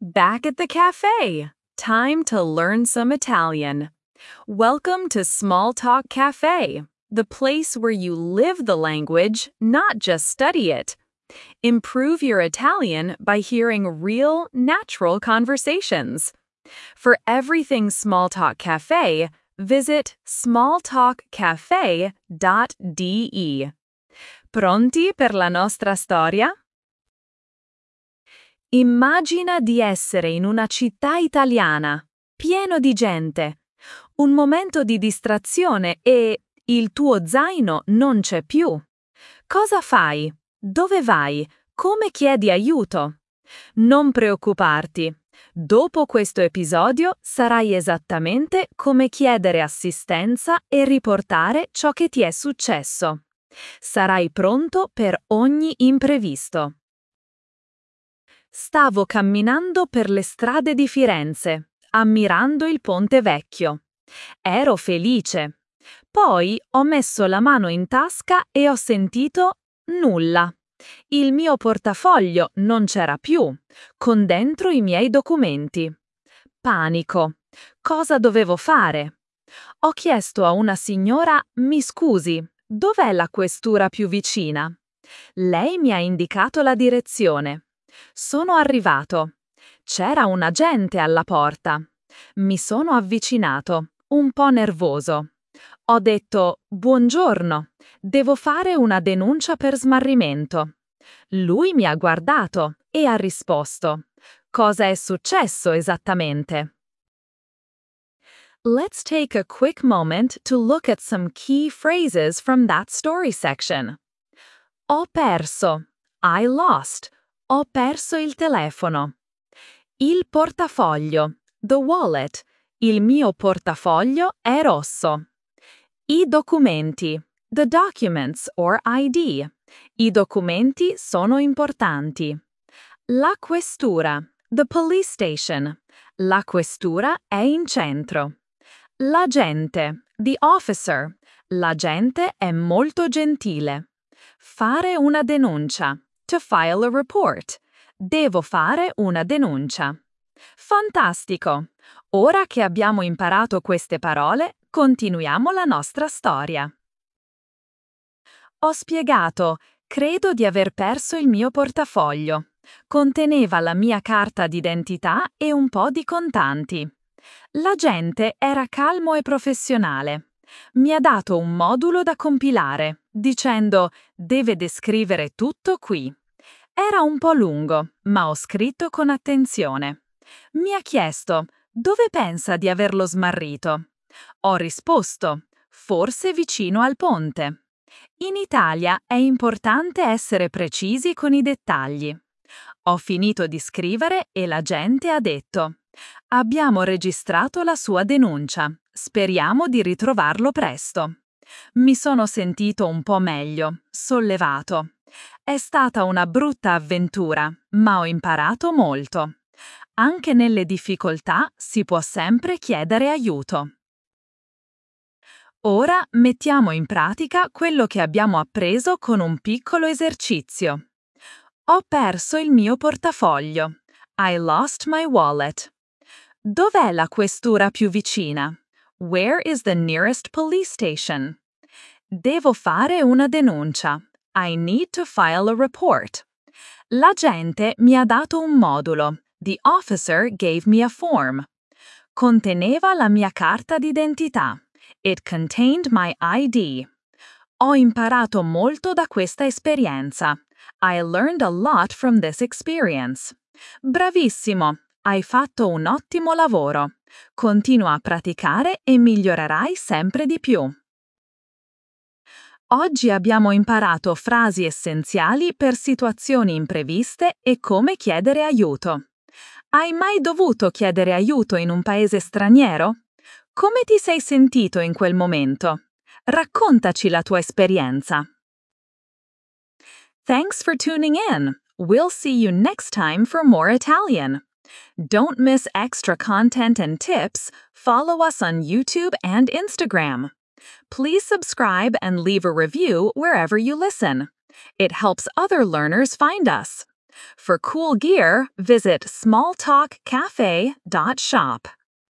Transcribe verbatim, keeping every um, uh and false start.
Back at the cafe. Time to learn some Italian. Welcome to Small Talk Cafe, the place where you live the language, not just study it. Improve your Italian by hearing real, natural conversations. For everything Small Talk Cafe, visit small talk cafe dot d e. Pronti per la nostra storia? Immagina di essere in una città italiana, pieno di gente. Un momento di distrazione e il tuo zaino non c'è più. Cosa fai? Dove vai? Come chiedi aiuto? Non preoccuparti. Dopo questo episodio sarai esattamente come chiedere assistenza e riportare ciò che ti è successo. Sarai pronto per ogni imprevisto. Stavo camminando per le strade di Firenze, ammirando il Ponte Vecchio. Ero felice. Poi ho messo la mano in tasca e ho sentito nulla. Il mio portafoglio non c'era più, con dentro i miei documenti. Panico. Cosa dovevo fare? Ho chiesto a una signora: mi scusi, dov'è la questura più vicina? Lei mi ha indicato la direzione. Sono arrivato. C'era un agente alla porta. Mi sono avvicinato, un po' nervoso. Ho detto: buongiorno, devo fare una denuncia per smarrimento. Lui mi ha guardato e ha risposto: cosa è successo esattamente? Let's take a quick moment to look at some key phrases from that story section. Ho perso. I lost. Ho perso il telefono. Il portafoglio. The wallet. Il mio portafoglio è rosso. I documenti. The documents or I D. I documenti sono importanti. La questura. The police station. La questura è in centro. L'agente. The officer. L'agente è molto gentile. Fare una denuncia. To file a report. Devo fare una denuncia. Fantastico! Ora che abbiamo imparato queste parole, continuiamo la nostra storia. Ho spiegato: credo di aver perso il mio portafoglio. Conteneva la mia carta d'identità e un po' di contanti. L'agente era calmo e professionale. Mi ha dato un modulo da compilare, dicendo: deve descrivere tutto qui. Era un po' lungo, ma ho scritto con attenzione. Mi ha chiesto: dove pensa di averlo smarrito? Ho risposto: forse vicino al ponte. In Italia è importante essere precisi con i dettagli. Ho finito di scrivere e l'agente ha detto: abbiamo registrato la sua denuncia. Speriamo di ritrovarlo presto. Mi sono sentito un po' meglio, sollevato. È stata una brutta avventura, ma ho imparato molto. Anche nelle difficoltà si può sempre chiedere aiuto. Ora mettiamo in pratica quello che abbiamo appreso con un piccolo esercizio. Ho perso il mio portafoglio. I lost my wallet. Dov'è la questura più vicina? Where is the nearest police station? Devo fare una denuncia. I need to file a report. L'agente mi ha dato un modulo. The officer gave me a form. Conteneva la mia carta d'identità. It contained my I D. Ho imparato molto da questa esperienza. I learned a lot from this experience. Bravissimo! Hai fatto un ottimo lavoro. Continua a praticare e migliorerai sempre di più. Oggi abbiamo imparato frasi essenziali per situazioni impreviste e come chiedere aiuto. Hai mai dovuto chiedere aiuto in un paese straniero? Come ti sei sentito in quel momento? Raccontaci la tua esperienza. Thanks for tuning in. We'll see you next time for more Italian. Don't miss extra content and tips. Follow us on YouTube and Instagram. Please subscribe and leave a review wherever you listen. It helps other learners find us. For cool gear, visit small talk cafe dot shop.